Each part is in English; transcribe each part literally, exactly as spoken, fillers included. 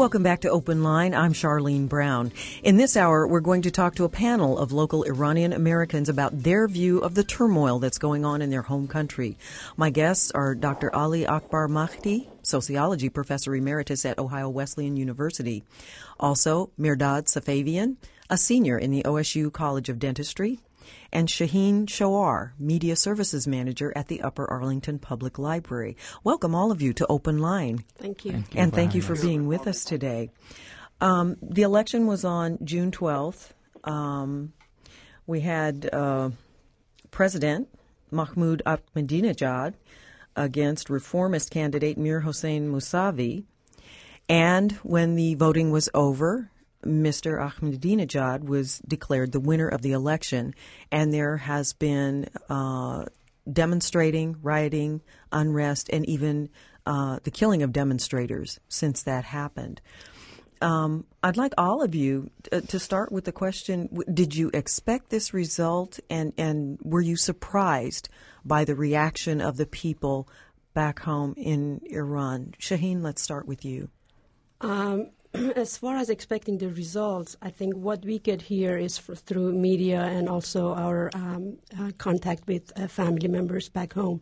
Welcome back to Open Line. I'm Charlene Brown. In this hour, we're going to talk to a panel of local Iranian Americans about their view of the turmoil that's going on in their home country. My guests are Doctor Ali Akbar Mahdi, sociology professor emeritus at Ohio Wesleyan University. Also, Mirdad Safavian, a senior in the O S U College of Dentistry, and Shaheen Shawar, Media Services Manager at the Upper Arlington Public Library. Welcome, all of you, to Open Line. Thank you. Thank you and thank you for being with us today. Um, the election was on June twelfth. Um, we had uh, President Mahmoud Ahmadinejad against reformist candidate Mir Hossein Mousavi. And when the voting was over, Mister Ahmadinejad was declared the winner of the election, and there has been uh, demonstrating, rioting, unrest, and even uh, the killing of demonstrators since that happened. Um, I'd like all of you t- to start with the question, did you expect this result, and, and were you surprised by the reaction of the people back home in Iran? Shaheen, let's start with you. Um, as far as expecting the results, I think what we get here is for, through media and also our um, uh, contact with uh, family members back home.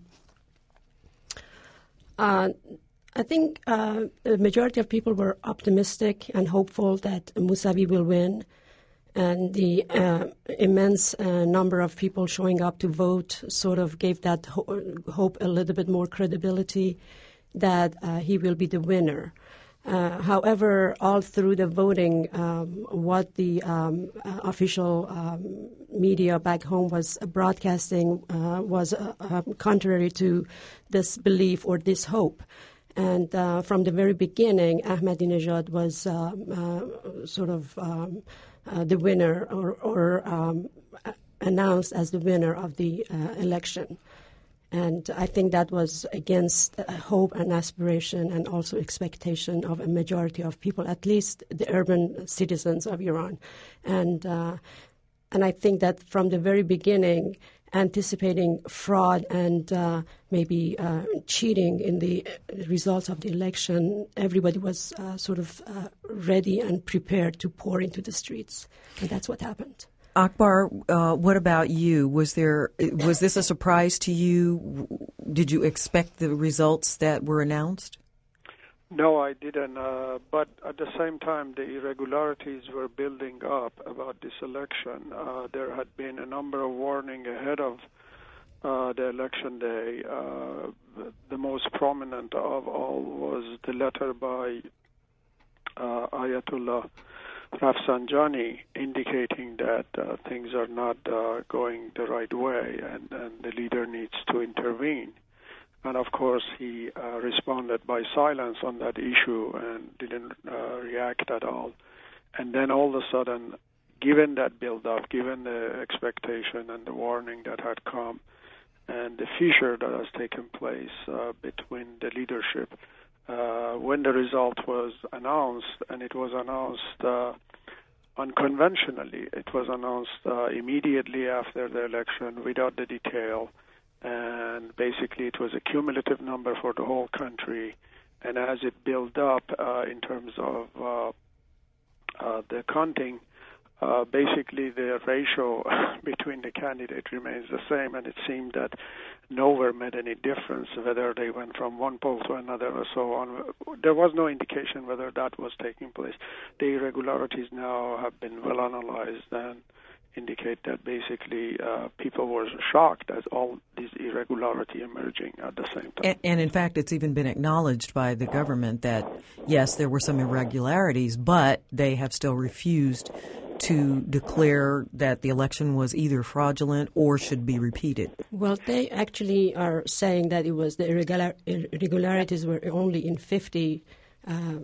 Uh, I think uh, the majority of people were optimistic and hopeful that Mousavi will win, and the uh, immense uh, number of people showing up to vote sort of gave that ho- hope a little bit more credibility that uh, he will be the winner. Uh, however, all through the voting, um, what the um, uh, official um, media back home was broadcasting uh, was uh, uh, contrary to this belief or this hope. And uh, from the very beginning, Ahmadinejad was um, uh, sort of um, uh, the winner or, or um, announced as the winner of the uh, election. And I think that was against uh, hope and aspiration and also expectation of a majority of people, at least the urban citizens of Iran. And uh, and I think that from the very beginning, anticipating fraud and uh, maybe uh, cheating in the results of the election, everybody was uh, sort of uh, ready and prepared to pour into the streets. And that's what happened. Akbar, uh, what about you? Was there was this a surprise to you? Did you expect the results that were announced? No, I didn't. Uh, but at the same time, the irregularities were building up about this election. Uh, there had been a number of warnings ahead of uh, the election day. Uh, the most prominent of all was the letter by uh, Ayatollah Rafsanjani indicating that uh, things are not uh, going the right way and, and the leader needs to intervene. And of course, he uh, responded by silence on that issue and didn't uh, react at all. And then all of a sudden, given that build-up, given the expectation and the warning that had come, and the fissure that has taken place uh, between the leadership, Uh, when the result was announced, and it was announced uh, unconventionally, it was announced uh, immediately after the election without the detail, and basically it was a cumulative number for the whole country, and as it built up uh, in terms of uh, uh, the counting, uh, basically the ratio between the candidate remains the same, and it seemed that nowhere made any difference whether they went from one poll to another or so on. There was no indication whether that was taking place. The irregularities now have been well analyzed and indicate that basically uh, people were shocked as all these irregularity emerging at the same time. And, and in fact, it's even been acknowledged by the government that, yes, there were some irregularities, but they have still refused to declare that the election was either fraudulent or should be repeated. Well, they actually are saying that it was the irregular, irregularities were only in fifty uh,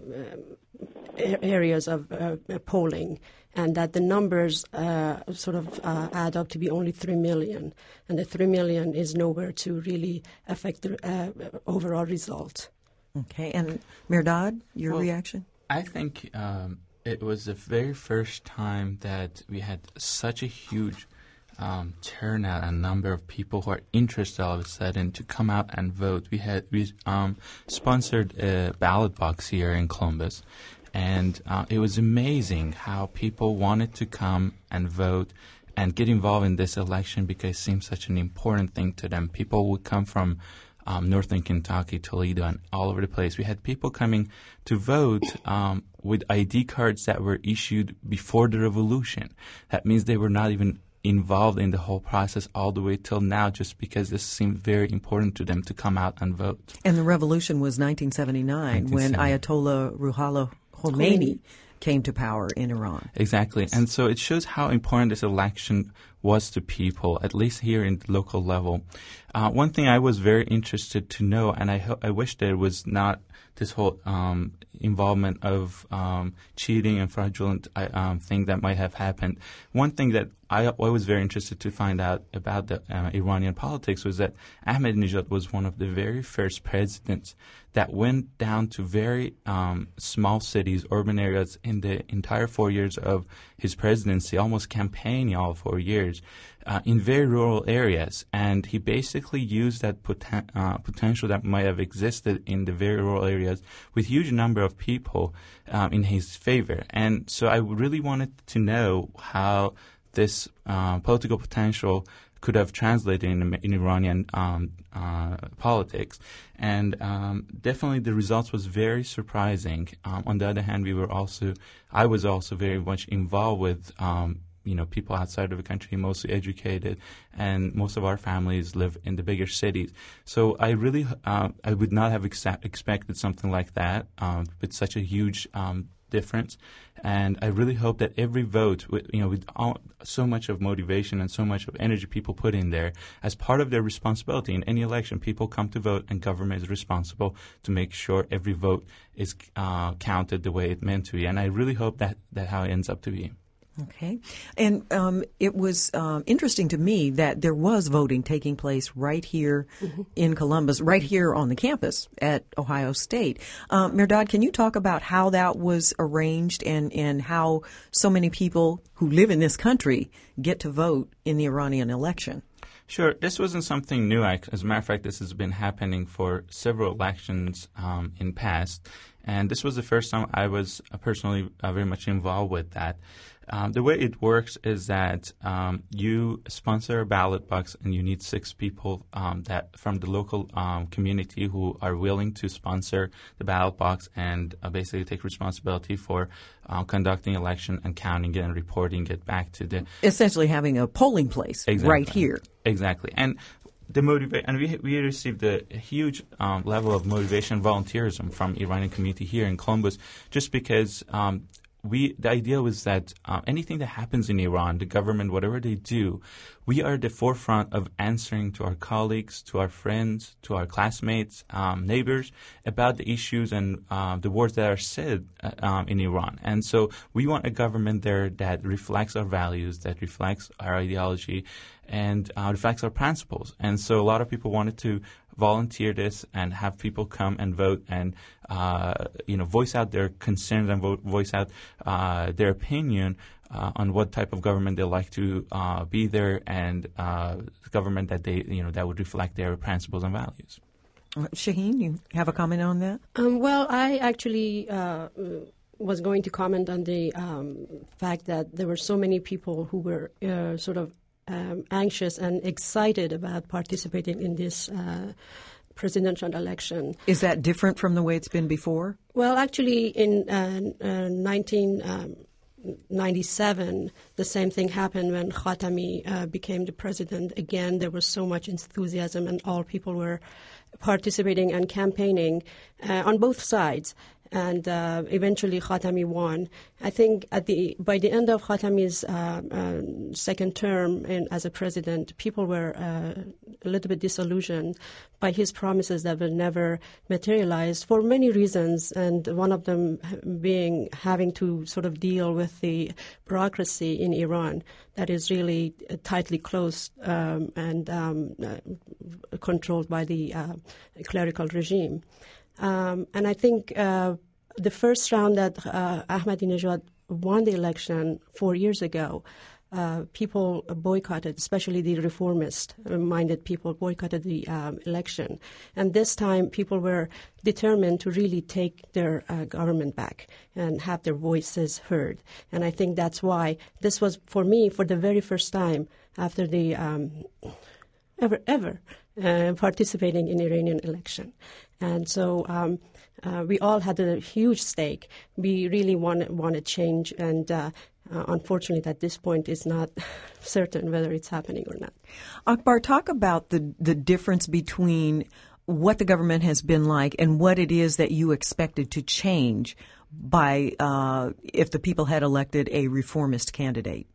areas of uh, polling, and that the numbers uh, sort of uh, add up to be only three million, and the three million is nowhere to really affect the uh, overall result. Okay, and Mirdad, your well, reaction? I think um, it was the very first time that we had such a huge um, turnout and number of people who are interested all of a sudden to come out and vote. We had we um, sponsored a ballot box here in Columbus, And uh, it was amazing how people wanted to come and vote and get involved in this election because it seemed such an important thing to them. People would come from um, northern Kentucky, Toledo, and all over the place. We had people coming to vote um, with I D cards that were issued before the revolution. That means they were not even involved in the whole process all the way till now, just because this seemed very important to them to come out and vote. And the revolution was nineteen seventy-nine when Ayatollah Ruhollah Khomeini came to power in Iran. Exactly. And so it shows how important this election was to people, at least here in the local level. Uh, one thing I was very interested to know, and I, ho- I wish there was not this whole um, involvement of um, cheating and fraudulent uh, um, thing that might have happened. One thing that I, I was very interested to find out about the uh, Iranian politics was that Ahmadinejad was one of the very first presidents that went down to very um, small cities, urban areas in the entire four years of his presidency, almost campaigning all four years, uh, in very rural areas. And he basically used that poten- uh, potential that might have existed in the very rural areas with huge number of people um, in his favor. And so I really wanted to know how this uh, political potential could have translated in, in Iranian um, uh, politics. And um, definitely the results was very surprising. Um, on the other hand, we were also, I was also very much involved with, um, you know, people outside of the country, mostly educated, and most of our families live in the bigger cities. So I really, uh, I would not have ex- expected something like that um, with such a huge um, difference. And I really hope that every vote, with, you know, with all, so much of motivation and so much of energy people put in there, as part of their responsibility in any election, people come to vote and government is responsible to make sure every vote is uh, counted the way it meant to be. And I really hope that that how it ends up to be. Okay. And um, it was um, interesting to me that there was voting taking place right here mm-hmm. in Columbus, right here on the campus at Ohio State. Um, Mehrdad, can you talk about how that was arranged and, and how so many people who live in this country get to vote in the Iranian election? Sure. This wasn't something new. As a matter of fact, this has been happening for several elections um, in past. And this was the first time I was uh, personally uh, very much involved with that. Um, the way it works is that um, you sponsor a ballot box, and you need six people um, that from the local um, community who are willing to sponsor the ballot box and uh, basically take responsibility for uh, conducting election and counting it and reporting it back to the essentially having a polling place exactly. right here. Exactly, and the motiva- and we we received a huge um, level of motivation, volunteerism from Iranian community here in Columbus, just because. Um, We, the idea was that uh, anything that happens in Iran, the government, whatever they do, we are at the forefront of answering to our colleagues, to our friends, to our classmates, um, neighbors about the issues and uh, the words that are said uh, um, in Iran. And so we want a government there that reflects our values, that reflects our ideology, and uh, reflects our principles. And so a lot of people wanted to volunteer this and have people come and vote and uh, you know voice out their concerns and vote, voice out uh, their opinion uh, on what type of government they like to uh, be there and uh, government that they you know that would reflect their principles and values. Shaheen, you have a comment on that? Um, well, I actually uh, was going to comment on the um, fact that there were so many people who were uh, sort of Um, anxious and excited about participating in this uh, presidential election. Is that different from the way it's been before? Well, actually, in uh, uh, nineteen ninety-seven, the same thing happened when Khatami uh, became the president. Again, there was so much enthusiasm, and all people were participating and campaigning uh, on both sides. And uh, eventually, Khatami won. I think at the by the end of Khatami's uh, uh, second term in, as a president, people were uh, a little bit disillusioned by his promises that will never materialize for many reasons, and one of them being having to sort of deal with the bureaucracy in Iran that is really tightly closed um, and um, uh, controlled by the uh, clerical regime. Um, and I think uh, the first round that uh, Ahmadinejad won the election four years ago, uh, people boycotted, especially the reformist-minded people boycotted the um, election. And this time, people were determined to really take their uh, government back and have their voices heard. And I think that's why this was, for me, for the very first time after the um, ever, ever uh, participating in Iranian election. And so um, uh, we all had a huge stake. We really want, wanted change, and uh, uh, unfortunately at this point it's not certain whether it's happening or not. Akbar, talk about the, the difference between what the government has been like and what it is that you expected to change by uh, if the people had elected a reformist candidate.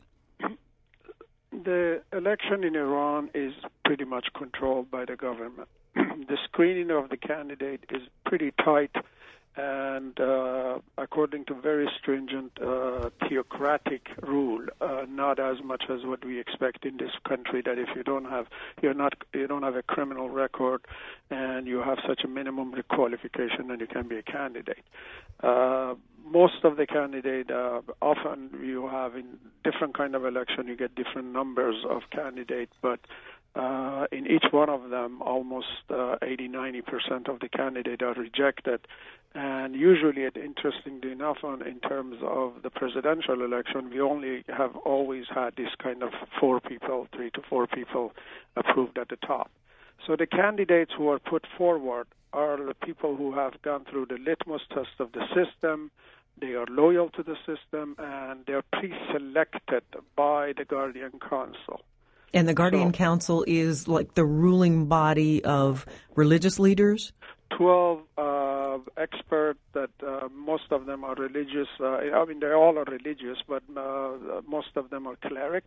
The election in Iran is pretty much controlled by the government. The screening of the candidate is pretty tight, and uh, according to very stringent uh, theocratic rule, uh, not as much as what we expect in this country. That if you don't have you're not you don't have a criminal record, and you have such a minimum qualification, then you can be a candidate. Uh, most of the candidate, uh, often you have in different kind of election, you get different numbers of candidates, but Uh, in each one of them, almost uh, eighty, ninety percent of the candidates are rejected. And usually, it, interestingly enough, on, in terms of the presidential election, we only have always had this kind of four people, three to four people approved at the top. So the candidates who are put forward are the people who have gone through the litmus test of the system. They are loyal to the system, and they're pre-selected by the Guardian Council. And the Guardian so, Council is like the ruling body of religious leaders? Twelve uh, experts that uh, most of them are religious. Uh, I mean, they all are religious, but uh, most of them are cleric,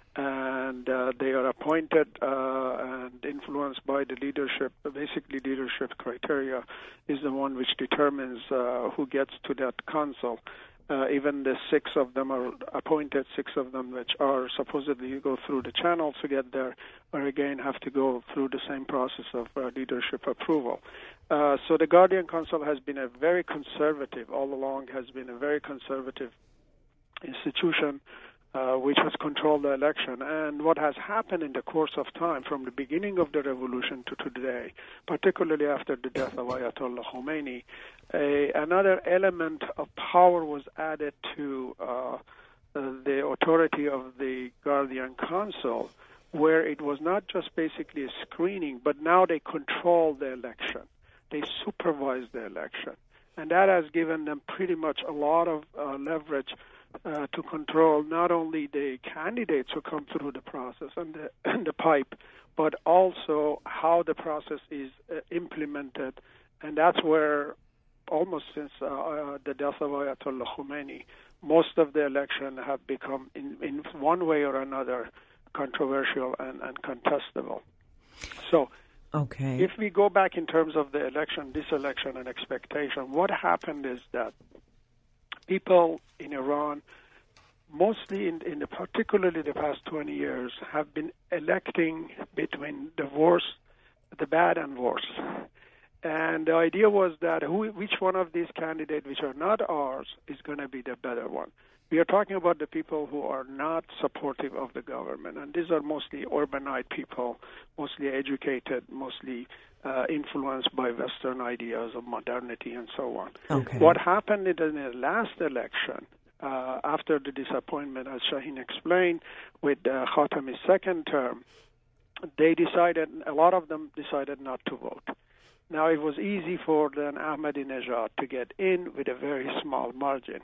and uh, they are appointed uh, and influenced by the leadership. Basically, leadership criteria is the one which determines uh, who gets to that council. Uh, even the six of them are appointed, six of them which are supposedly go through the channels to get there, or again have to go through the same process of uh, leadership approval. Uh, so the Guardian Council has been a very conservative, all along has been a very conservative institution uh, which has controlled the election. And what has happened in the course of time, from the beginning of the revolution to today, particularly after the death of Ayatollah Khomeini, a, another element of power was added to uh, uh, the authority of the Guardian Council, where it was not just basically a screening, but now they control the election. They supervise the election. And that has given them pretty much a lot of uh, leverage Uh, to control not only the candidates who come through the process and the, and the pipe, but also how the process is uh, implemented. And that's where, almost since uh, uh, the death of Ayatollah Khomeini, most of the election have become, in, in one way or another, controversial and, and contestable. So, okay. If we go back in terms of the election, this election and expectation, what happened is that people in Iran, mostly in, in the, particularly the past twenty years, have been electing between the worst, the bad and worse. And the idea was that who, which one of these candidates, which are not ours, is going to be the better one. We are talking about the people who are not supportive of the government, and these are mostly urbanite people, mostly educated, mostly uh, influenced by Western ideas of modernity and so on. Okay. What happened in the last election, uh, after the disappointment, as Shaheen explained, with uh, Khatami's second term, they decided, a lot of them decided not to vote. Now, it was easy for then Ahmadinejad to get in with a very small margin.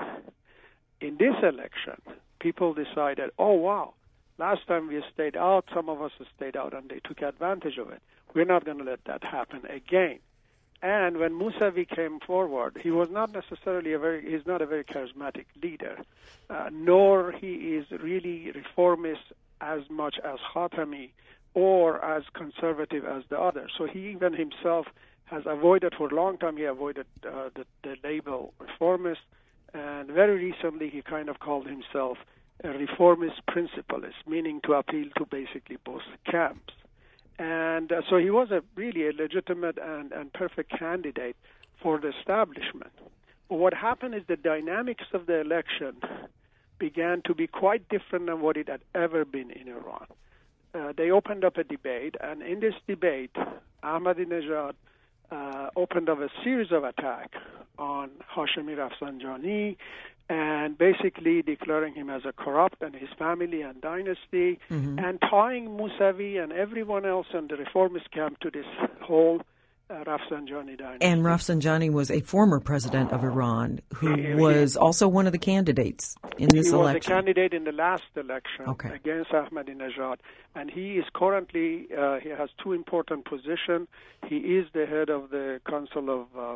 In this election, people decided, oh, wow, last time we stayed out, some of us stayed out, and they took advantage of it. We're not going to let that happen again. And when Mousavi came forward, he was not necessarily a very, he's not a very charismatic leader, uh, nor he is really reformist as much as Khatami or as conservative as the others. So he even himself has avoided, for a long time, he avoided uh, the, the label reformist. And very recently, he kind of called himself a reformist principalist, meaning to appeal to basically both camps. And uh, so he was a really a legitimate and, and perfect candidate for the establishment. But what happened is the dynamics of the election began to be quite different than what it had ever been in Iran. Uh, they opened up a debate, and in this debate, Ahmadinejad uh, opened up a series of attacks on Hashemi Rafsanjani, and basically declaring him as a corrupt and his family and dynasty, mm-hmm. and tying Mousavi and everyone else in the reformist camp to this whole uh, Rafsanjani dynasty. And Rafsanjani was a former president of Iran who he, was he, also one of the candidates in this he election. He was a candidate in the last election okay. against Ahmadinejad, and he is currently, uh, he has two important positions. He is the head of the Council of uh,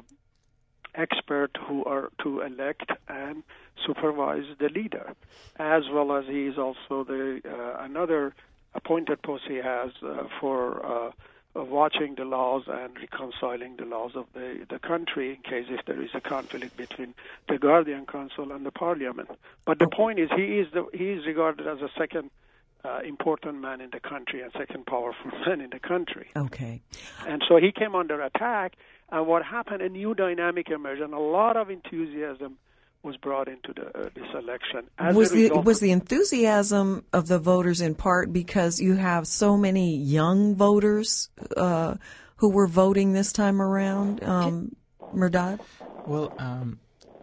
Experts who are to elect and supervise the leader, as well as he is also the uh, another appointed post he has uh, for uh, watching the laws and reconciling the laws of the, the country in case if there is a conflict between the Guardian Council and the Parliament. But the point is, he is the, he is regarded as a second uh, important man in the country and second powerful man in the country. Okay, and so he came under attack. And what happened, a new dynamic emerged, and a lot of enthusiasm was brought into the, uh, this election. As was the was the enthusiasm of the voters in part because you have so many young voters uh, who were voting this time around, um, Mehrdad? Well, um,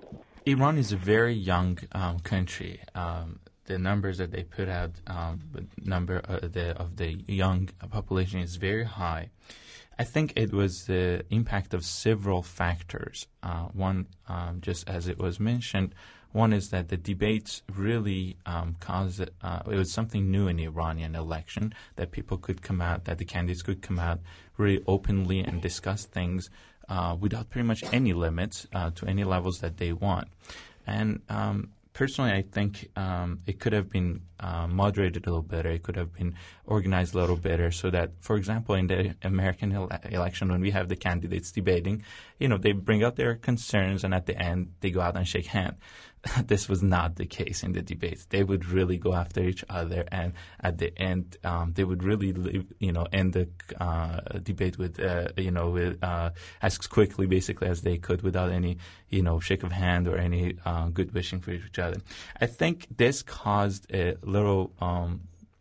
Iran is a very young um, country. Um, the numbers that they put out, um, the number uh, the, of the young population is very high. I think it was the impact of several factors. Uh, one, um, just as it was mentioned, one is that the debates really um, caused, uh, it was something new in the Iranian election, that people could come out, that the candidates could come out really openly and discuss things uh, without pretty much any limits uh, to any levels that they want. And um, personally, I think um, it could have been uh, moderated a little better. It could have been organized a little better so that, for example, in the American ele- election, when we have the candidates debating, you know, they bring out their concerns and at the end they go out and shake hands. This was not the case in the debates. They would really go after each other, and at the end, um, they would really, leave, you know, end the uh, debate with, uh, you know, with uh, as quickly, basically, as they could, without any, you know, shake of hand or any uh, good wishing for each other. I think this caused a little, um,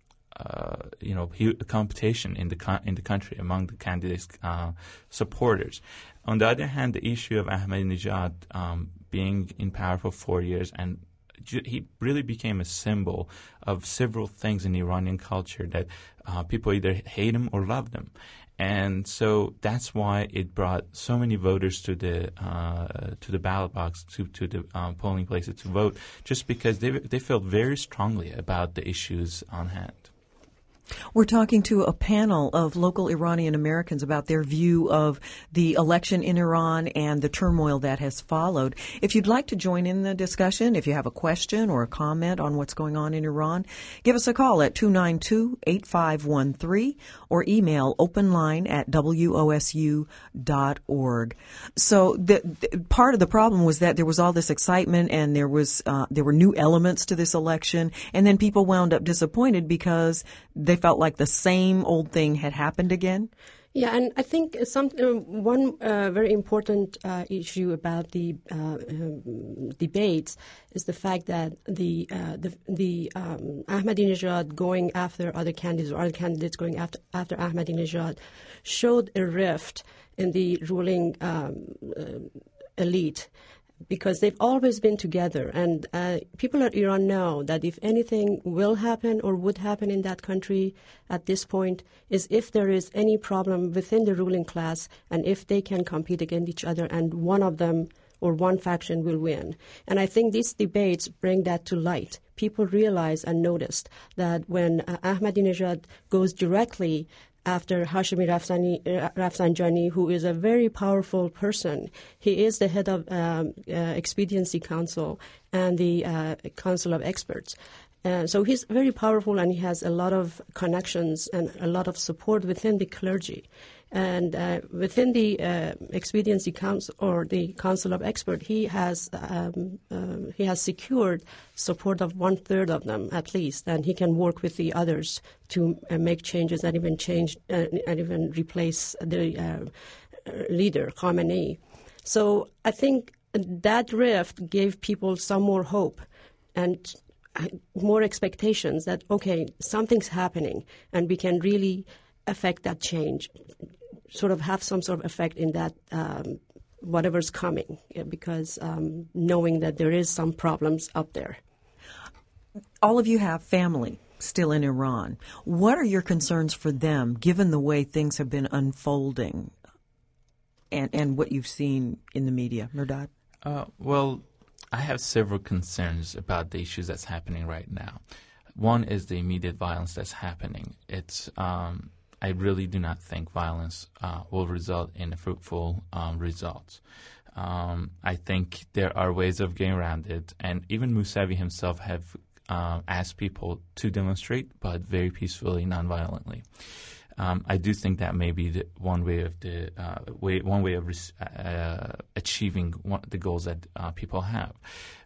uh, you know, competition in the co- in the country among the candidates' uh, supporters. On the other hand, the issue of Ahmadinejad um, being in power for four years, and he really became a symbol of several things in Iranian culture that uh, people either hate him or love him. And so that's why it brought so many voters to the uh, to the ballot box, to to the um, polling places to vote, just because they they felt very strongly about the issues on hand. We're talking to a panel of local Iranian Americans about their view of the election in Iran and the turmoil that has followed. If you'd like to join in the discussion, if you have a question or a comment on what's going on in Iran, give us a call at two nine two, eight five one three or email openline at W O S U dot org. So the, the, part of the problem was that there was all this excitement and there was uh, there were new elements to this election, and then people wound up disappointed because they felt like the same old thing had happened again? Yeah, and I think some uh, one uh, very important uh, issue about the uh, um, debates is the fact that the uh, the, the um, Ahmadinejad going after other candidates or other candidates going after after Ahmadinejad showed a rift in the ruling um, uh, elite, because they've always been together. And uh, people in Iran know that if anything will happen or would happen in that country at this point is if there is any problem within the ruling class and if they can compete against each other and one of them or one faction will win. And I think these debates bring that to light. People realize and noticed that when uh, Ahmadinejad goes directly after Hashemi Rafsani, uh, Rafsanjani, who is a very powerful person. He is the head of um, uh, Expediency Council and the uh, Council of Experts. Uh, so he's very powerful and he has a lot of connections and a lot of support within the clergy. And uh, within the uh, Expediency Council or the Council of Experts, he has um, uh, he has secured support of one third of them at least, and he can work with the others to uh, make changes and even change uh, and even replace the uh, leader Khamenei. So I think that rift gave people some more hope, and more expectations that, okay, something's happening and we can really affect that change, sort of have some sort of effect in that um, whatever's coming, yeah, because um, knowing that there is some problems up there. All of you have family still in Iran. What are your concerns for them, given the way things have been unfolding and, and what you've seen in the media? Mehrdad? Uh, well, I have several concerns about the issues that's happening right now. One is the immediate violence that's happening. It's um, I really do not think violence uh, will result in fruitful um, results. Um, I think there are ways of getting around it, and even Mousavi himself have uh, asked people to demonstrate, but very peacefully, non-violently. Um, I do think that may be the one way of the uh, way one way of uh, achieving one, the goals that uh, people have.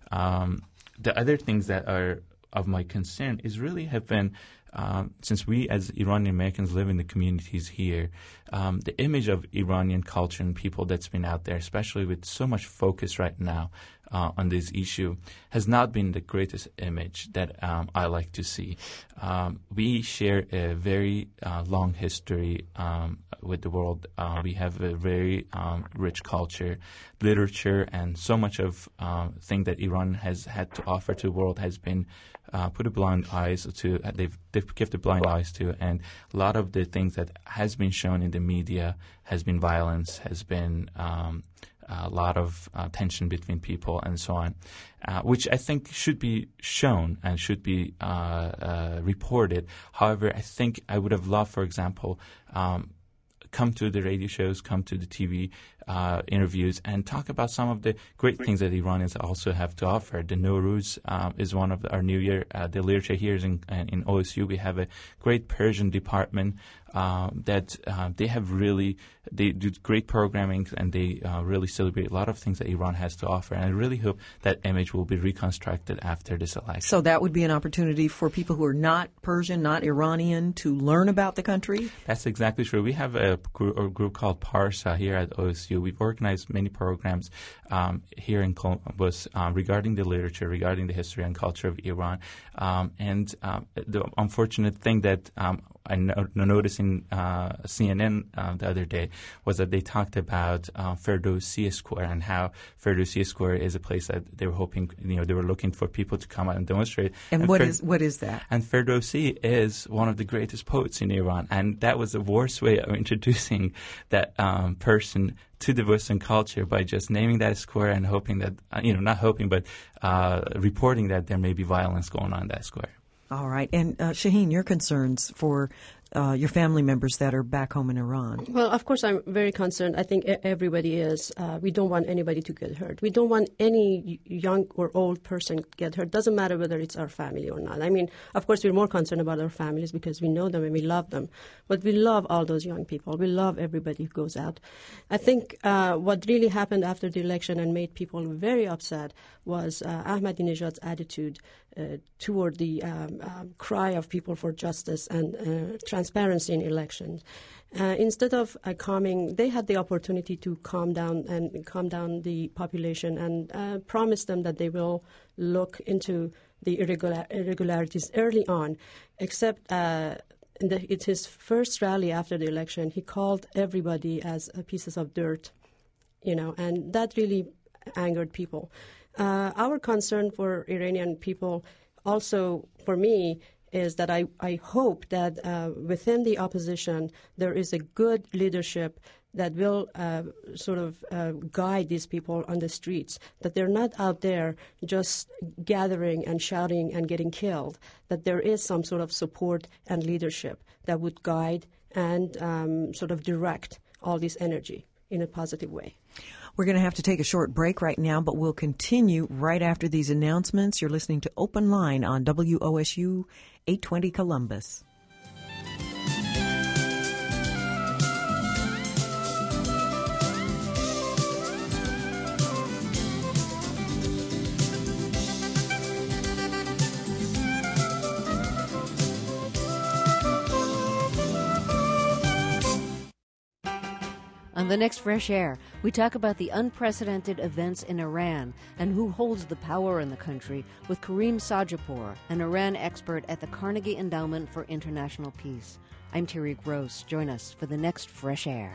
Um, the other things that are of my concern is really have been um, since we as Iranian Americans live in the communities here, um, the image of Iranian culture and people that's been out there, especially with so much focus right now uh, on this issue, has not been the greatest image that um, I like to see. Um, we share a very uh, long history um, with the world. Uh, we have a very um, rich culture, literature, and so much of uh, thing that Iran has had to offer to the world has been uh, put a blind eyes to. Uh, they've, they've given blind eyes to, and a lot of the things that has been shown in the media has been violence, has been um, a lot of uh, tension between people and so on, uh, which I think should be shown and should be uh, uh, reported. However, I think I would have loved, for example, um, come to the radio shows, come to the T V uh, interviews, and talk about some of the great things that Iranians also have to offer. The Nowruz um, is one of our New Year. Uh, the literature here is in, in O S U. We have a great Persian department um, that uh, they have really they do great programming, and they uh, really celebrate a lot of things that Iran has to offer. And I really hope that image will be reconstructed after this election. So that would be an opportunity for people who are not Persian, not Iranian, to learn about the country? That's exactly true. We have a group, a group called Parsa here at O S U. We've organized many programs um, here in Columbus um, regarding the literature, regarding the history and culture of Iran. Um, and uh, the unfortunate thing that um, I no- noticed in uh, C N N uh, the other day was that they talked about uh, Ferdowsi Square and how Ferdowsi Square is a place that they were hoping, you know, they were looking for people to come out and demonstrate. And, and what Fer- is what is that? And Ferdowsi is one of the greatest poets in Iran, and that was the worst way of introducing that um, person to the Western culture by just naming that square and hoping that, uh, you know, not hoping, but uh, reporting that there may be violence going on in that square. All right. And uh, Shaheen, your concerns for uh, your family members that are back home in Iran? Well, of course, I'm very concerned. I think everybody is. Uh, we don't want anybody to get hurt. We don't want any young or old person to get hurt. Doesn't matter whether it's our family or not. I mean, of course, we're more concerned about our families because we know them and we love them. But we love all those young people. We love everybody who goes out. I think uh, what really happened after the election and made people very upset was uh, Ahmadinejad's attitude uh, toward the um, um, cry of people for justice and uh, transparency in elections. Uh, instead of uh, calming, they had the opportunity to calm down and calm down the population and uh, promise them that they will look into the irregular- irregularities early on. Except uh, in the, it's his first rally after the election, he called everybody as uh, pieces of dirt, you know, and that really angered people. Uh, our concern for Iranian people also, for me, is that I, I hope that uh, within the opposition there is a good leadership that will uh, sort of uh, guide these people on the streets, that they're not out there just gathering and shouting and getting killed, that there is some sort of support and leadership that would guide and um, sort of direct all this energy in a positive way. We're going to have to take a short break right now, but we'll continue right after these announcements. You're listening to Open Line on W O S U eight twenty Columbus. On the next Fresh Air, we talk about the unprecedented events in Iran and who holds the power in the country with Kareem Sajapour, an Iran expert at the Carnegie Endowment for International Peace. I'm Terry Gross. Join us for the next Fresh Air.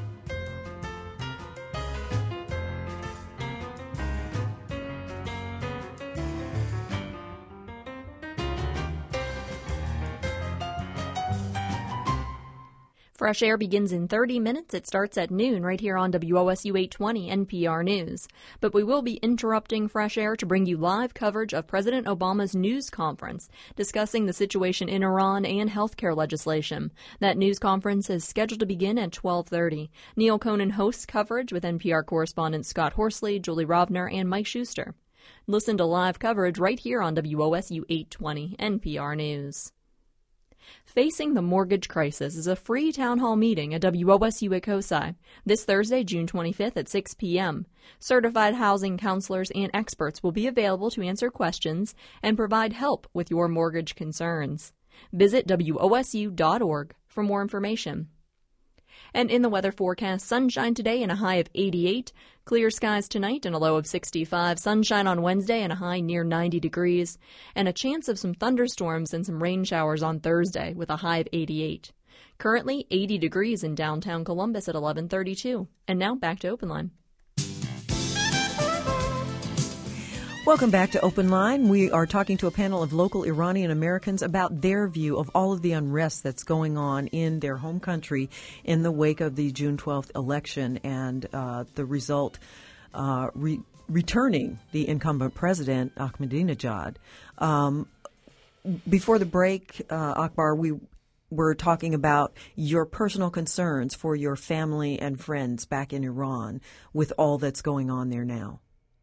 Fresh Air begins in thirty minutes. It starts at noon right here on W O S U eight twenty N P R News. But we will be interrupting Fresh Air to bring you live coverage of President Obama's news conference discussing the situation in Iran and healthcare legislation. That news conference is scheduled to begin at twelve thirty. Neil Conan hosts coverage with N P R correspondents Scott Horsley, Julie Rovner, and Mike Schuster. Listen to live coverage right here on W O S U eight twenty N P R News. Facing the Mortgage Crisis is a free town hall meeting at W O S U at COSI this Thursday, June twenty-fifth at six p.m. Certified housing counselors and experts will be available to answer questions and provide help with your mortgage concerns. Visit W O S U dot org for more information. And in the weather forecast, sunshine today and a high of eighty-eight, clear skies tonight and a low of sixty-five, sunshine on Wednesday and a high near ninety degrees, and a chance of some thunderstorms and some rain showers on Thursday with a high of eighty-eight. Currently eighty degrees in downtown Columbus at eleven thirty-two. And now back to Open Line. Welcome back to Open Line. We are talking to a panel of local Iranian Americans about their view of all of the unrest that's going on in their home country in the wake of the June twelfth election and uh, the result uh, re- returning the incumbent president, Ahmadinejad. Um, before the break, uh, Akbar, we were talking about your personal concerns for your family and friends back in Iran with all that's going on there now.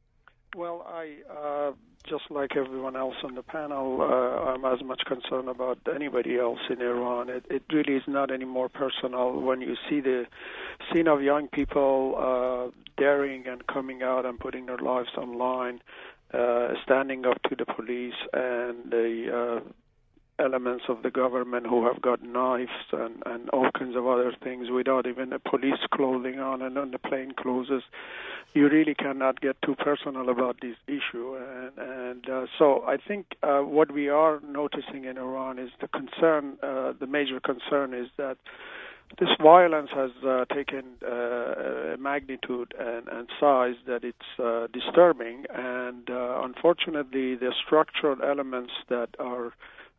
Well, I, uh, just like everyone else on the panel, uh, I'm as much concerned about anybody else in Iran. It, it really is not any more personal when you see the scene of young people uh, daring and coming out and putting their lives online, uh, standing up to the police and the uh, elements of the government who have got knives and, and all kinds of other things without even the police clothing on and on the plain clothes. You really cannot get too personal about this issue. And, and uh, so I think uh, what we are noticing in Iran is the concern, uh, the major concern is that this violence has uh, taken uh, a magnitude and, and size that it's uh, disturbing. And uh, unfortunately, the structural elements that are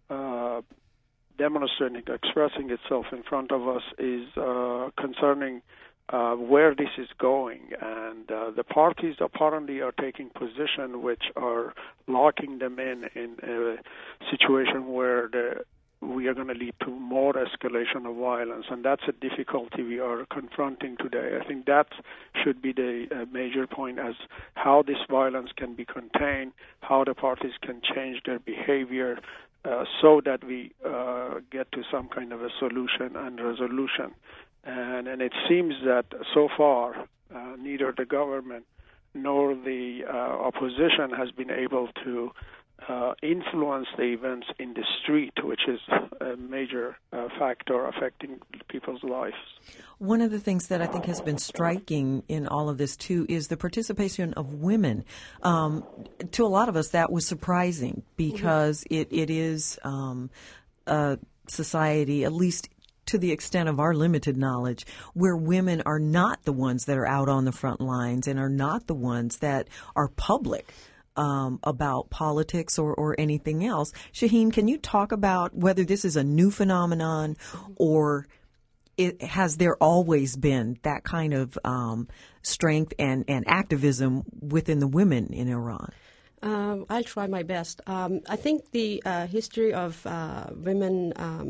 uh, demonstrating, expressing itself in front of us is uh, concerning Uh, where this is going, and uh, the parties apparently are taking position which are locking them in in a situation where the, we are going to lead to more escalation of violence, and that's a difficulty we are confronting today. I think that should be the uh, major point as how this violence can be contained, how the parties can change their behavior uh, so that we uh, get to some kind of a solution and resolution. And, and it seems that so far, uh, neither the government nor the uh, opposition has been able to uh, influence the events in the street, which is a major uh, factor affecting people's lives. One of the things that I think has been striking in all of this, too, is the participation of women. Um, to a lot of us, that was surprising because mm-hmm. it, it is um, a society, at least to the extent of our limited knowledge, where women are not the ones that are out on the front lines and are not the ones that are public um, about politics or, or anything else. Shaheen, can you talk about whether this is a new phenomenon or it, has there always been that kind of um, strength and, and activism within the women in Iran? Um, I'll try my best. Um, I think the uh, history of uh, women um,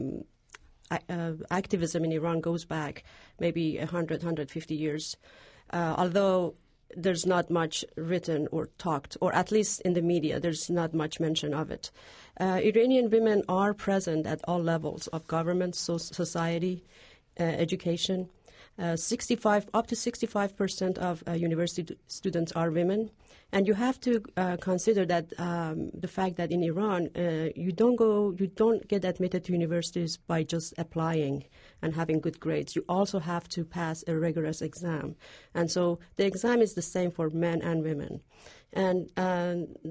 Uh, activism in Iran goes back maybe one hundred, one hundred fifty years, uh, although there's not much written or talked, or at least in the media, there's not much mention of it. Uh, Iranian women are present at all levels of government, so society, uh, education. Uh, sixty-five up to sixty-five percent of uh, university students are women. And you have to uh, consider that um, the fact that in Iran uh, you don't go, you don't get admitted to universities by just applying and having good grades. You also have to pass a rigorous exam, and so the exam is the same for men and women. And uh,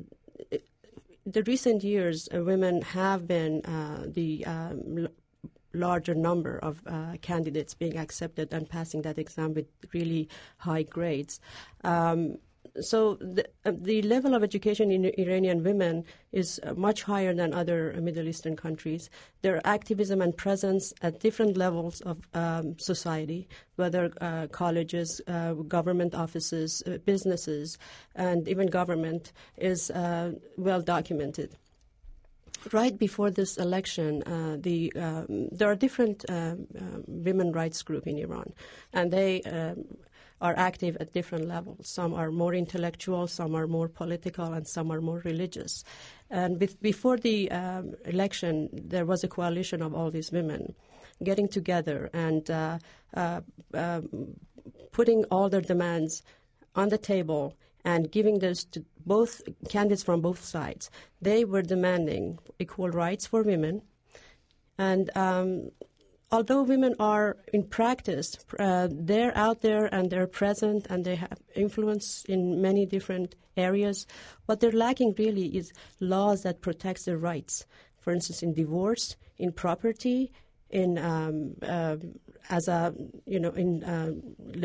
the recent years, uh, women have been uh, the um, l- larger number of uh, candidates being accepted and passing that exam with really high grades. Um, So the, uh, the level of education in Iranian women is uh, much higher than other uh, Middle Eastern countries. Their activism and presence at different levels of um, society, whether uh, colleges, uh, government offices, uh, businesses, and even government, is uh, well documented. Right before this election, uh, the um, there are different uh, uh, women rights groups in Iran, and they um, are active at different levels. Some are more intellectual, some are more political, and some are more religious. And with, before the um, election, there was a coalition of all these women getting together and uh, uh, uh, putting all their demands on the table and giving those to both candidates from both sides. They were demanding equal rights for women. And um, although women are in practice, uh, they're out there and they're present and they have influence in many different areas. What they're lacking really is laws that protect their rights. For instance, in divorce, in property, in um, uh, as a you know in um,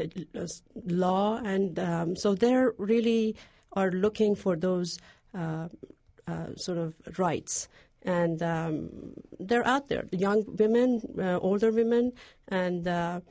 law, and um, so they're really are looking for those uh, uh, sort of rights. And um, they're out there, young women, uh, older women, and uh,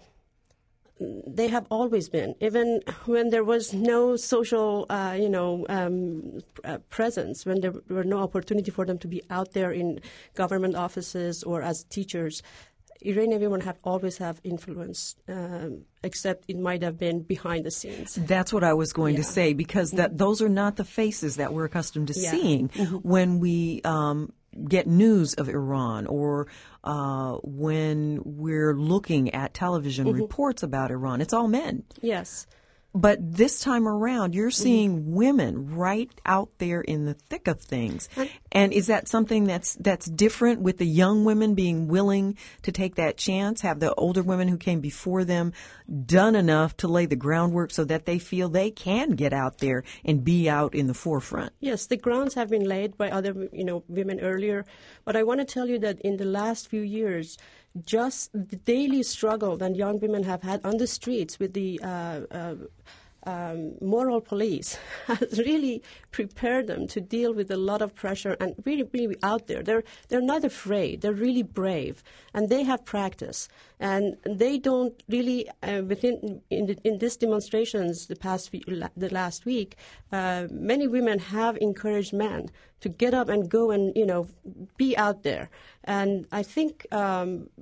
they have always been. Even when there was no social, uh, you know, um, uh, presence, when there were no opportunity for them to be out there in government offices or as teachers, Iranian women have always have influence, um, except it might have been behind the scenes. That's what I was going yeah. to say, because that those are not the faces that we're accustomed to yeah. seeing mm-hmm. when we um, get news of Iran, or uh, when we're looking at television mm-hmm. reports about Iran. It's all men. Yes. But this time around, you're seeing mm-hmm. women right out there in the thick of things. And is that something that's that's different with the young women being willing to take that chance? Have the older women who came before them done enough to lay the groundwork so that they feel they can get out there and be out in the forefront? Yes, the grounds have been laid by other, you know, women earlier. But I want to tell you that in the last few years, just the daily struggle that young women have had on the streets with the uh, uh, um, moral police has really prepared them to deal with a lot of pressure and really, really out there. They're they're not afraid. They're really brave, and they have practice. And they don't really uh, within in, the, in these demonstrations the past few, the last week, uh, many women have encouraged men to get up and go and you know be out there. And I think. Um,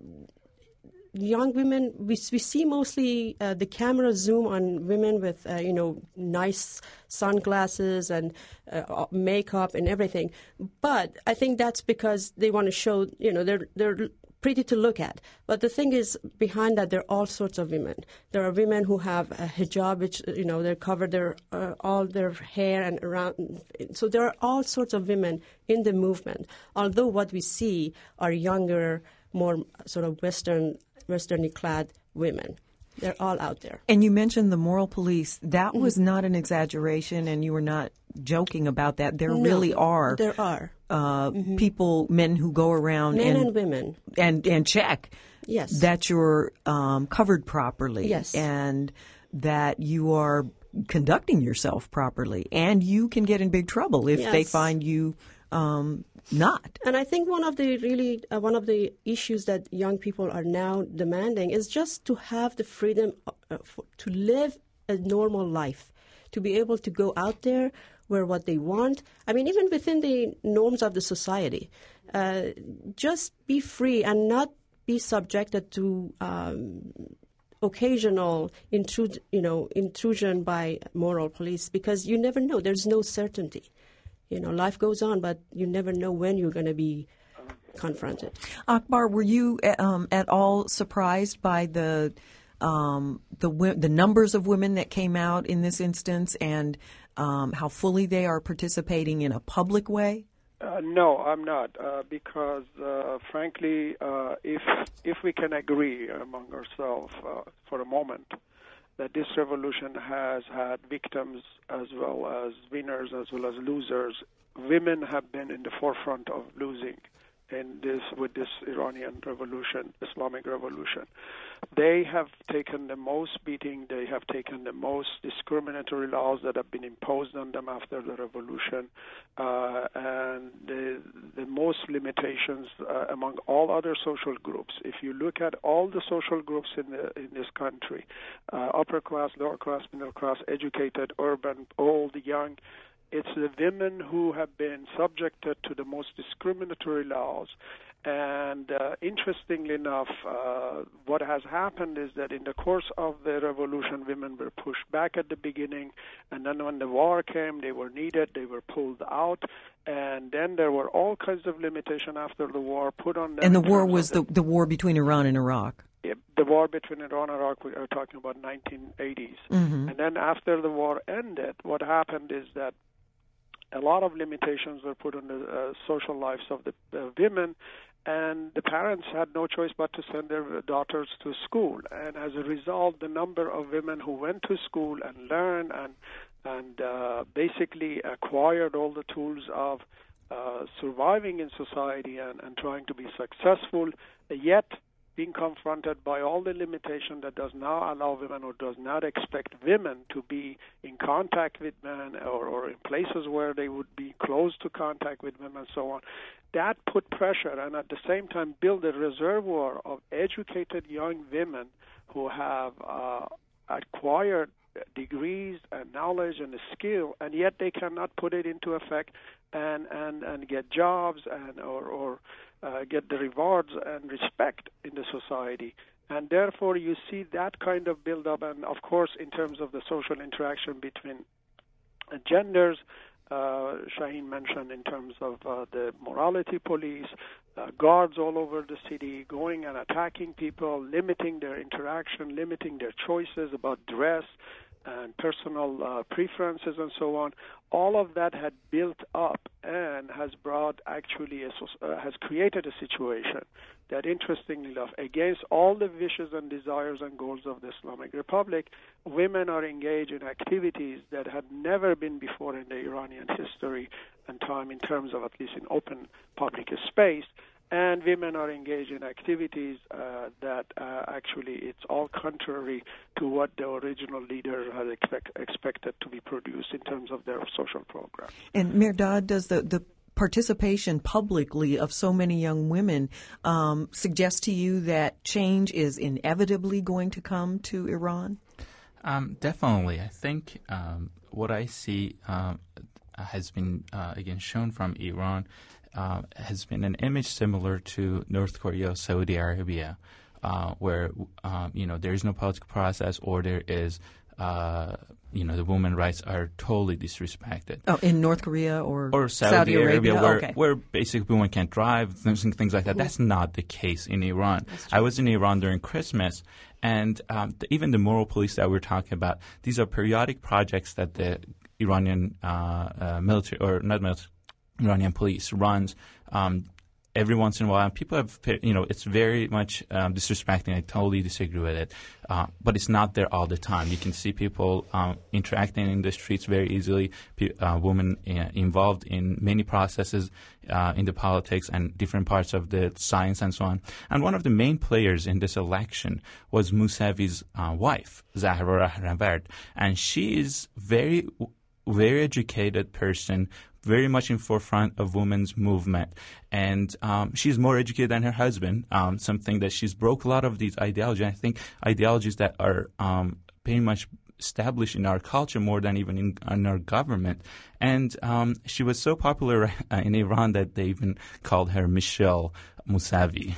Young women, we we see mostly uh, the camera zoom on women with uh, you know nice sunglasses and uh, makeup and everything, but I think that's because they want to show you know they're they're pretty to look at. But the thing is, behind that, there are all sorts of women. There are women who have a hijab, which you know they cover their uh, all their hair and around. So there are all sorts of women in the movement. Although what we see are younger, more sort of Western. Westernly clad women. They're all out there. And you mentioned the moral police. That mm-hmm. was not an exaggeration, and you were not joking about that. There no, really are. There are. Uh, mm-hmm. people, men who go around men and, and women. And, and check yes. that you're um, covered properly. Yes. And that you are conducting yourself properly. And you can get in big trouble if yes. they find you um, not. And I think one of the really uh, one of the issues that young people are now demanding is just to have the freedom uh, for, to live a normal life, to be able to go out there, wear what they want. I mean, even within the norms of the society, uh, just be free and not be subjected to um, occasional intrude, you know, intrusion by moral police, because you never know. There's no certainty. You know, life goes on, but you never know when you're going to be confronted. Akbar, were you um, at all surprised by the um, the the numbers of women that came out in this instance and um, how fully they are participating in a public way? Uh, no, I'm not, uh, because uh, frankly, uh, if if we can agree among ourselves uh, for a moment that this revolution has had victims as well as winners as well as losers, women have been in the forefront of losing in this with this Iranian revolution, Islamic revolution. They have taken the most beating, they have taken the most discriminatory laws that have been imposed on them after the revolution, uh, and the, the most limitations uh, among all other social groups. If you look at all the social groups in the in this country, uh, upper class, lower class, middle class, educated, urban, old, young, it's the women who have been subjected to the most discriminatory laws. And uh, interestingly enough, uh, what has happened is that in the course of the revolution, women were pushed back at the beginning, and then when the war came, they were needed, they were pulled out, and then there were all kinds of limitations after the war put on them. And the war was the, the war between Iran and Iraq. The war between Iran and Iraq, we are talking about nineteen eighties. Mm-hmm. And then after the war ended, what happened is that a lot of limitations were put on the uh, social lives of the uh, women, and the parents had no choice but to send their daughters to school. And as a result, the number of women who went to school and learned and and uh, basically acquired all the tools of uh, surviving in society and, and trying to be successful, yet being confronted by all the limitation that does not allow women or does not expect women to be in contact with men or, or in places where they would be close to contact with women and so on. That put pressure and at the same time build a reservoir of educated young women who have uh, acquired degrees and knowledge and skill, and yet they cannot put it into effect and, and, and get jobs and or, or uh, get the rewards and respect in the society. And therefore you see that kind of build-up, and of course in terms of the social interaction between uh, genders, uh, Shaheen mentioned in terms of uh, the morality police, uh, guards all over the city going and attacking people, limiting their interaction, limiting their choices about dress and personal uh, preferences and so on. All of that had built up and has brought actually a, uh, has created a situation that, interestingly enough, against all the wishes and desires and goals of the Islamic Republic, women are engaged in activities that had never been before in the Iranian history and time in terms of at least in open public space. And women are engaged in activities uh, that uh, actually it's all contrary to what the original leader had expect, expected to be produced in terms of their social program. And Mehrdad, does the, the participation publicly of so many young women um, suggest to you that change is inevitably going to come to Iran? Um, definitely. I think um, what I see uh, has been, uh, again, shown from Iran Uh, has been an image similar to North Korea, Saudi Arabia, uh, where um, you know there is no political process, or there is uh, you know the women's rights are totally disrespected. Oh, in North Korea or or Saudi, Saudi Arabia, Arabia, where okay. where basically women can't drive, things, things like that. That's not the case in Iran. I was in Iran during Christmas, and um, the, even the moral police that we're talking about, these are periodic projects that the Iranian uh, uh, military or not military. Iranian police runs um, every once in a while. People have, you know, it's very much um, disrespecting. I totally disagree with it. Uh, but it's not there all the time. You can see people um, interacting in the streets very easily, uh, women uh, involved in many processes uh, in the politics and different parts of the science and so on. And one of the main players in this election was Mousavi's uh, wife, Zahra Rahnavard. And she is very, very educated person, very much in forefront of women's movement. And um, she's more educated than her husband, um, something that she's broke a lot of these ideologies. I think ideologies that are um, pretty much established in our culture more than even in, in our government. And um, she was so popular uh, in Iran that they even called her Michelle Mousavi.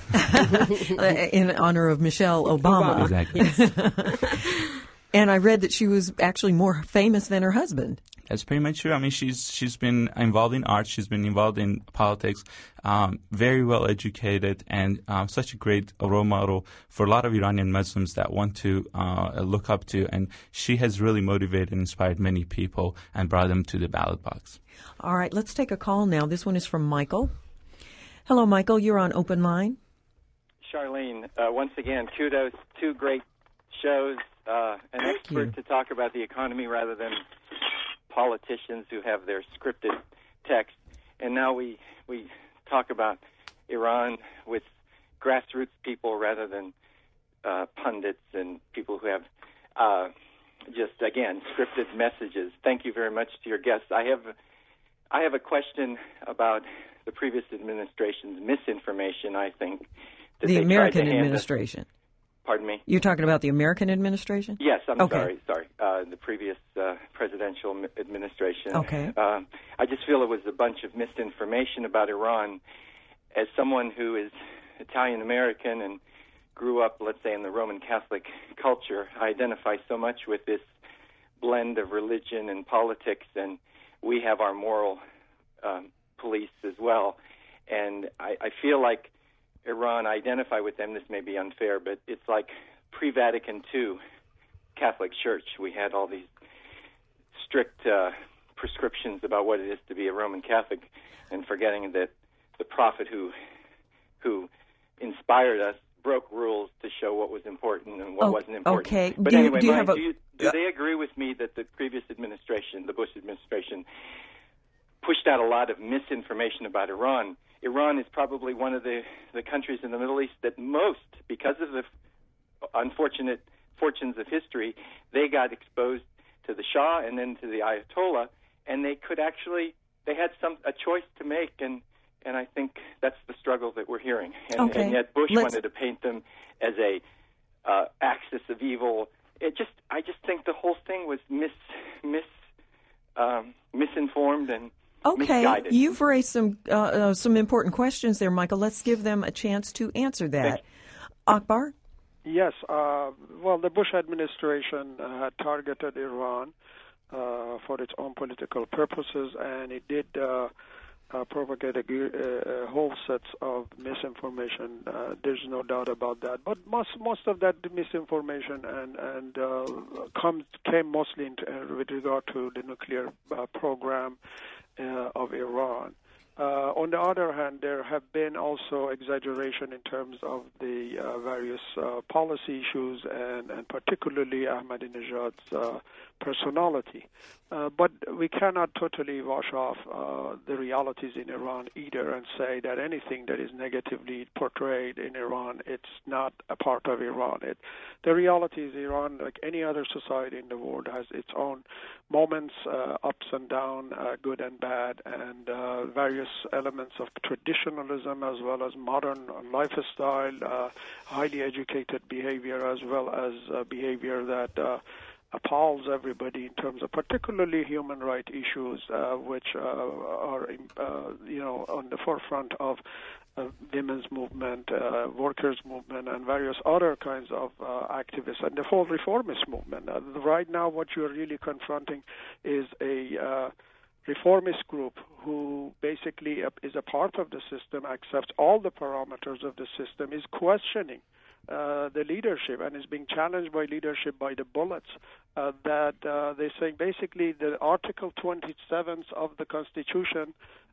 In honor of Michelle Obama. Exactly. And I read that she was actually more famous than her husband. That's pretty much true. I mean, she's she's been involved in art. She's been involved in politics. Um, very well educated, and um, such a great role model for a lot of Iranian Muslims that want to uh, look up to. And she has really motivated and inspired many people and brought them to the ballot box. All right, let's take a call now. This one is from Michael. Hello, Michael. You're on Open Line. Charlene, uh, once again, kudos. Two great shows. Uh, an Thank expert you. to talk about the economy rather than politicians who have their scripted text. And now we we talk about Iran with grassroots people rather than uh, pundits and people who have uh, just, again, scripted messages. Thank you very much to your guests. I have I have a question about the previous administration's misinformation, I think. that The they tried American to hand us. administration. Pardon me? You're talking about the American administration? Yes, I'm Okay. sorry, sorry. Uh, the previous uh, presidential m- administration. Okay. Um, I just feel it was a bunch of misinformation about Iran. As someone who is Italian-American and grew up, let's say, in the Roman Catholic culture, I identify so much with this blend of religion and politics, and we have our moral um, police as well. And I, I feel like Iran, I identify with them. This may be unfair, but it's like pre-Vatican two Catholic Church. We had all these strict uh, prescriptions about what it is to be a Roman Catholic, and forgetting that the prophet who who inspired us broke rules to show what was important and what Oh, wasn't important. okay. But Do you- anyway, do you Mike, have a- do, you, do they agree with me that the previous administration, the Bush administration, pushed out a lot of misinformation about Iran? Iran is probably one of the, the countries in the Middle East that most, because of the unfortunate fortunes of history, they got exposed to the Shah and then to the Ayatollah, and they could actually, they had some a choice to make, and, and I think that's the struggle that we're hearing. And, Okay. and yet Bush Let's- wanted to paint them as a uh, axis of evil. It just, I just think the whole thing was mis, mis, um, misinformed and Okay, misguided. you've raised some uh, uh, some important questions there, Michael. Let's give them a chance to answer that. Akbar? Yes. Uh, well, the Bush administration uh, had targeted Iran uh, for its own political purposes, and it did uh, uh, propagate a, a, a whole set of misinformation. Uh, there's no doubt about that. But most most of that misinformation and and uh, comes came mostly in, uh, with regard to the nuclear uh, program uh, of Iran. Uh, on the other hand, there have been also exaggeration in terms of the uh, various uh, policy issues and, and particularly Ahmadinejad's uh, personality. Uh, but we cannot totally wash off uh, the realities in Iran either and say that anything that is negatively portrayed in Iran, it's not a part of Iran. It, the reality is Iran, like any other society in the world, has its own moments, uh, ups and downs, uh, good and bad, and uh, various elements of traditionalism as well as modern lifestyle, uh, highly educated behavior as well as uh, behavior that uh, appalls everybody in terms of particularly human rights issues, uh, which uh, are, uh, you know, on the forefront of uh, women's movement, uh, workers' movement, and various other kinds of uh, activists, and the whole reformist movement. Uh, right now, what you're really confronting is a uh, reformist group who basically is a part of the system, accepts all the parameters of the system, is questioning Uh, the leadership and is being challenged by leadership by the bullets. Uh, that uh, they're saying basically the Article twenty-seven of the Constitution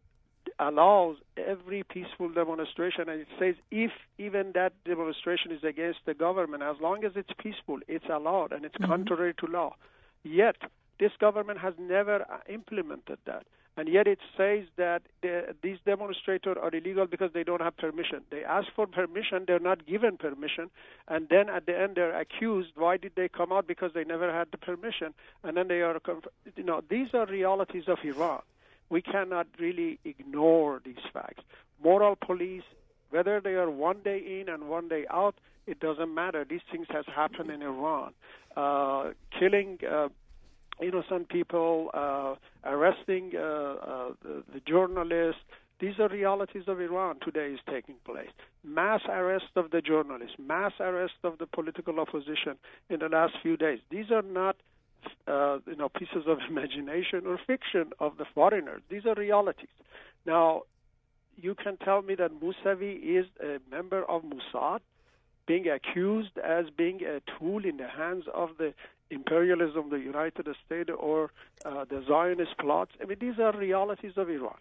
allows every peaceful demonstration, and it says if even that demonstration is against the government, as long as it's peaceful, it's allowed and it's mm-hmm. contrary to law. Yet this government has never implemented that. And yet it says that the, these demonstrators are illegal because they don't have permission. They ask for permission, they're not given permission, and then at the end they're accused, why did they come out? Because they never had the permission. And then they are, you know, these are realities of Iran. We cannot really ignore these facts. Moral police, whether they are one day in and one day out, it doesn't matter. These things has happened in Iran. Uh, killing uh, innocent people, uh, arresting uh, uh, the, the journalists. These are realities of Iran today is taking place. Mass arrest of the journalists, mass arrest of the political opposition in the last few days. These are not uh, you know, pieces of imagination or fiction of the foreigners. These are realities. Now, you can tell me that Mousavi is a member of Mossad, being accused as being a tool in the hands of the imperialism of the United States or uh, the Zionist plots. I mean, these are realities of Iran.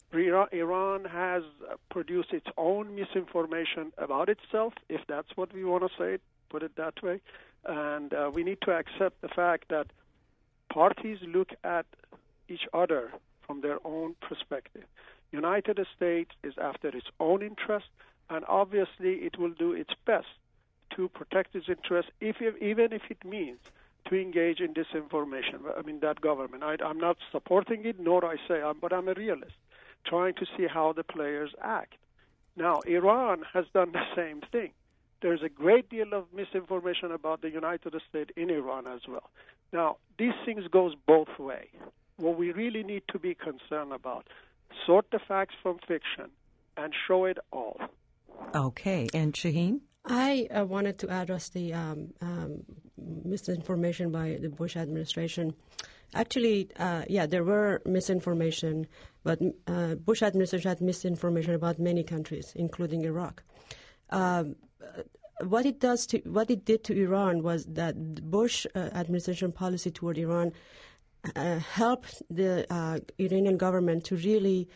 Iran has produced its own misinformation about itself, if that's what we want to say, put it that way. And uh, we need to accept the fact that parties look at each other from their own perspective. United States is after its own interest, and obviously it will do its best to protect its interests, if, if, even if it means to engage in disinformation. I mean, that government. I, I'm not supporting it, nor I say, I'm, but I'm a realist, trying to see how the players act. Now, Iran has done the same thing. There's a great deal of misinformation about the United States in Iran as well. Now, these things goes both ways. What we really need to be concerned about, sort the facts from fiction and show it all. Okay. And Shaheen? I uh, wanted to address the um, um, misinformation by the Bush administration. Actually, uh, yeah, there were misinformation, but uh, Bush administration had misinformation about many countries, including Iraq. Um, what it does to what it did to Iran was that the Bush uh, administration policy toward Iran uh, helped the uh, Iranian government to really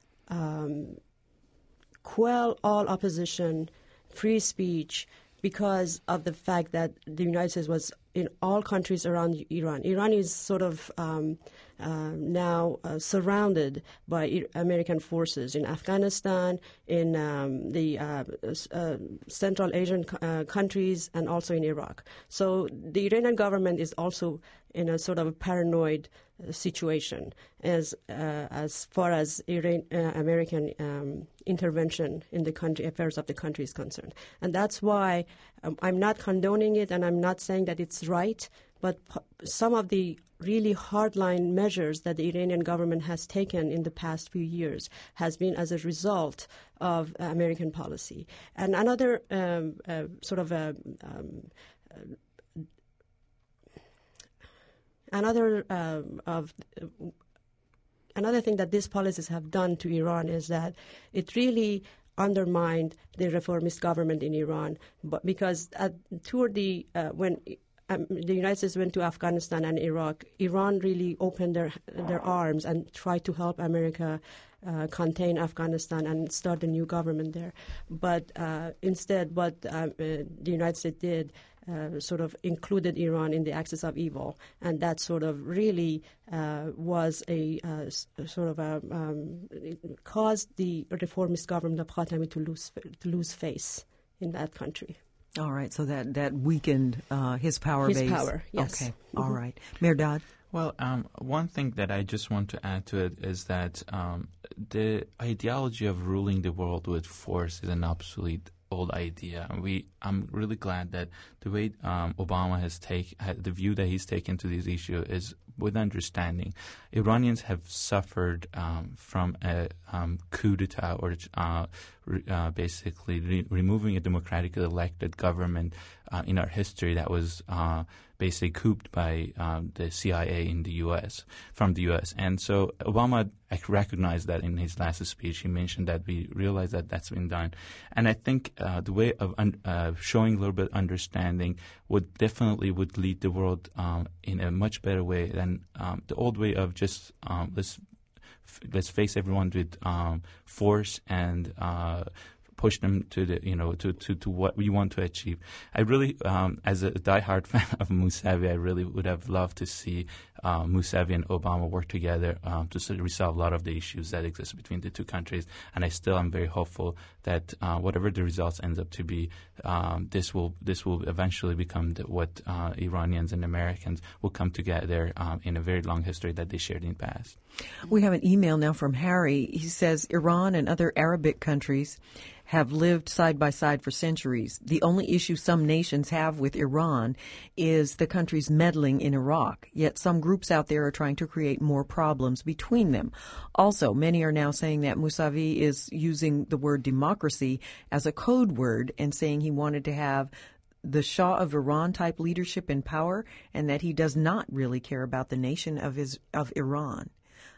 um, quell all opposition, free speech, because of the fact that the United States was in all countries around Iran. Iran is sort of um, uh, now uh, surrounded by American forces in Afghanistan, in um, the uh, uh, Central Asian uh, countries, and also in Iraq. So the Iranian government is also in a sort of paranoid uh, situation as uh, as far as Iran, uh, American um, intervention in the country affairs of the country is concerned. And that's why um, I'm not condoning it, and I'm not saying that it's right, but p- some of the really hardline measures that the Iranian government has taken in the past few years has been as a result of uh, American policy. And another um, uh, sort of a um, uh, Another uh, of uh, another thing that these policies have done to Iran is that it really undermined the reformist government in Iran, but because at, toward the uh, when um, the United States went to Afghanistan and Iraq, Iran really opened their their arms and tried to help America uh, contain Afghanistan and start a new government there. But uh, instead, what uh, uh, the United States did. Uh, sort of included Iran in the axis of evil, and that sort of really uh, was a uh, s- sort of a um, it caused the reformist government of Khatami to lose to lose face in that country. All right, so that that weakened uh, his power His base. power, yes. Okay, Mm-hmm. all right, Mehrdad. Well, um, one thing that I just want to add to it is that um, the ideology of ruling the world with force is an obsolete old idea. We, I'm really glad that the way um, Obama has taken, the view that he's taken to this issue is with understanding. Iranians have suffered um, from a um, coup d'etat, or uh, re, uh, basically re- removing a democratically elected government uh, in our history that was uh, basically couped by um, the C I A in the U S, from the U S. And so Obama recognized that in his last speech. He mentioned that we realize that that's been done. And I think uh, the way of un- uh, showing a little bit of understanding would definitely would lead the world um, in a much better way than um, the old way of just um, let's f- let's face everyone with um, force and uh, push them to the, you know, to, to, to what we want to achieve. I really, um, as a diehard fan of Mousavi, I really would have loved to see uh, Mousavi and Obama work together um, to sort of resolve a lot of the issues that exist between the two countries. And I still am very hopeful that uh, whatever the results ends up to be, um, this will this will eventually become the, what uh, Iranians and Americans will come together um, in a very long history that they shared in the past. We have an email now from Harry. He says Iran and other Arabic countries have lived side by side for centuries. The only issue some nations have with Iran is the country's meddling in Iraq, yet some groups out there are trying to create more problems between them. Also, many are now saying that Mousavi is using the word democracy as a code word and saying he wanted to have the Shah of Iran type leadership in power, and that he does not really care about the nation of his of Iran.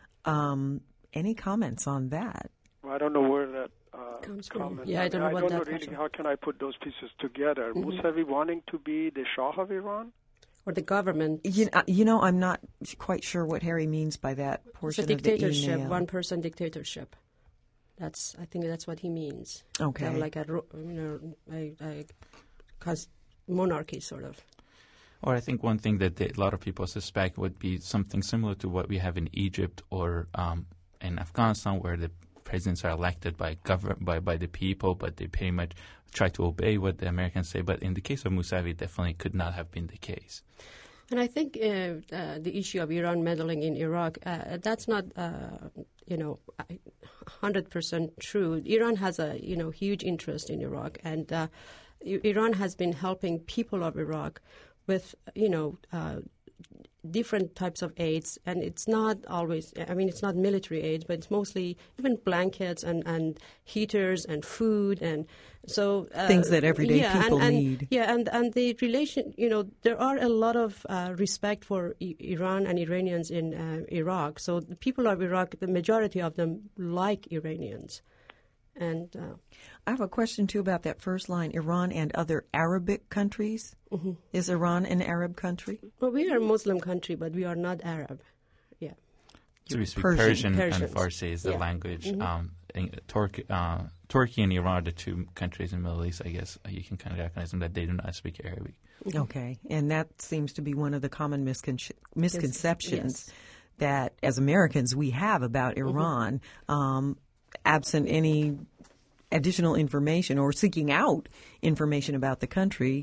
Um, any comments on that? Well, I don't know where that uh, comes from. comment. Yeah, I don't know I what don't that know really comes how can I put those pieces together. Mhm. Mousavi wanting to be the Shah of Iran? Or the government. You, uh, you know, I'm not quite sure what Harry means by that It's a portion of the dictatorship, email. one-person dictatorship. That's, I think that's what he means. Okay. Kind of like a, ro- you know, a, a cause monarchy, sort of. Or I think one thing that they, a lot of people suspect would be something similar to what we have in Egypt or um, in Afghanistan, where the presidents are elected by govern by, by the people, but they pretty much try to obey what the Americans say. But in the case of Mousavi, it definitely could not have been the case. And I think uh, uh, the issue of Iran meddling in Iraq, uh, that's not, uh, you know, one hundred percent true. Iran has a, you know, huge interest in Iraq, and uh, Iran has been helping people of Iraq with, you know, uh, different types of aids, and it's not always, I mean, it's not military aid, but it's mostly even blankets and, and heaters and food, and so uh, things that everyday yeah, people and, and, need. Yeah, and, and the relation, you know, there are a lot of uh, respect for I- Iran and Iranians in uh, Iraq. So the people of Iraq, the majority of them like Iranians. And uh, I have a question, too, about that first line, Iran and other Arabic countries. Mm-hmm. Is Iran an Arab country? Well, we are a Muslim country, but we are not Arab. Yeah. So we speak Persian. Persian, Persians. and Farsi is the Yeah. language. Mhm. Um, in, Turkey, uh, Turkey and Iran are the two countries in the Middle East, I guess. Uh, you can kind of recognize them that they do not speak Arabic. Okay. And that seems to be one of the common miscon- misconceptions Yes. that, as Americans, we have about Iran, um, absent any additional information or seeking out information about the country.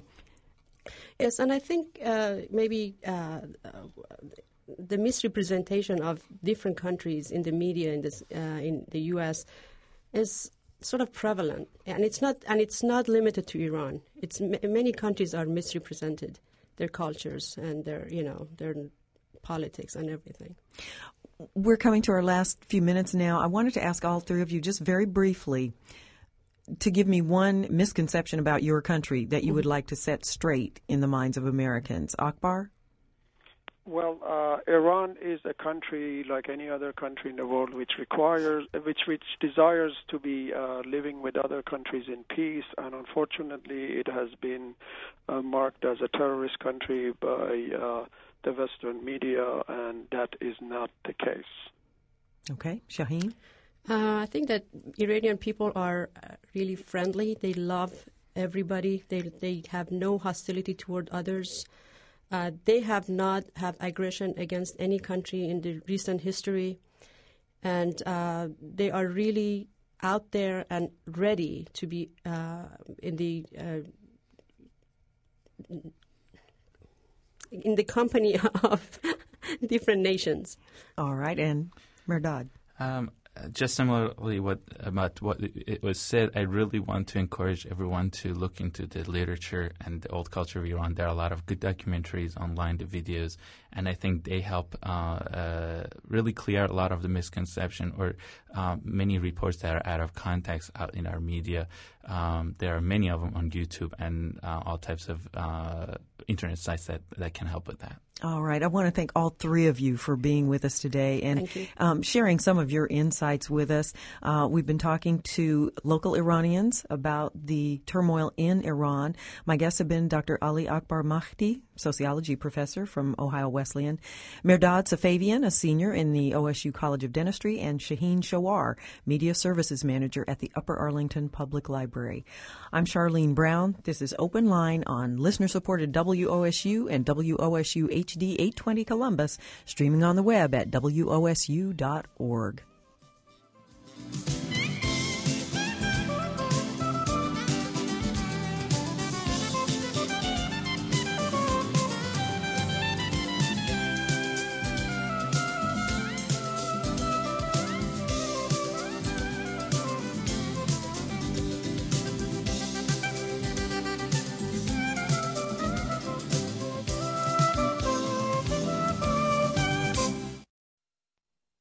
Yes, and I think uh, maybe uh, uh, the misrepresentation of different countries in the media in, this, uh, in the U S is sort of prevalent, and it's not and it's not limited to Iran. It's m- many countries are misrepresented, their cultures and their you know their politics and everything. We're coming to our last few minutes now. I wanted to ask all three of you just very briefly to give me one misconception about your country that you would like to set straight in the minds of Americans. Akbar? Well, uh, Iran is a country like any other country in the world, which requires, which which desires to be uh, living with other countries in peace, and unfortunately, it has been uh, marked as a terrorist country by uh, the Western media, and that is not the case. Okay, Shaheen? Uh, I think that Iranian people are uh, really friendly. They love everybody. They they have no hostility toward others. Uh, they have not have aggression against any country in the recent history, and uh, they are really out there and ready to be uh, in the uh, in the company of different nations. All right, and Mehrdad? Um, just similarly what, about what it was said, I really want to encourage everyone to look into the literature and the old culture of Iran. There are a lot of good documentaries online, the videos, and I think they help uh, uh, really clear a lot of the misconception or uh, many reports that are out of context out in our media. Um, there are many of them on YouTube and uh, all types of uh, internet sites that, that can help with that. All right. I want to thank all three of you for being with us today and um, sharing some of your insights with us. Uh, we've been talking to local Iranians about the turmoil in Iran. My guests have been Doctor Ali Akbar Mahdi, sociology professor from Ohio Wesleyan, Mehrdad Safavian, a senior in the O S U College of Dentistry, and Shaheen Shawar, media services manager at the Upper Arlington Public Library. I'm Charlene Brown. This is Open Line on listener-supported W O S U and W O S U H D eight twenty Columbus, streaming on the web at W O S U dot org.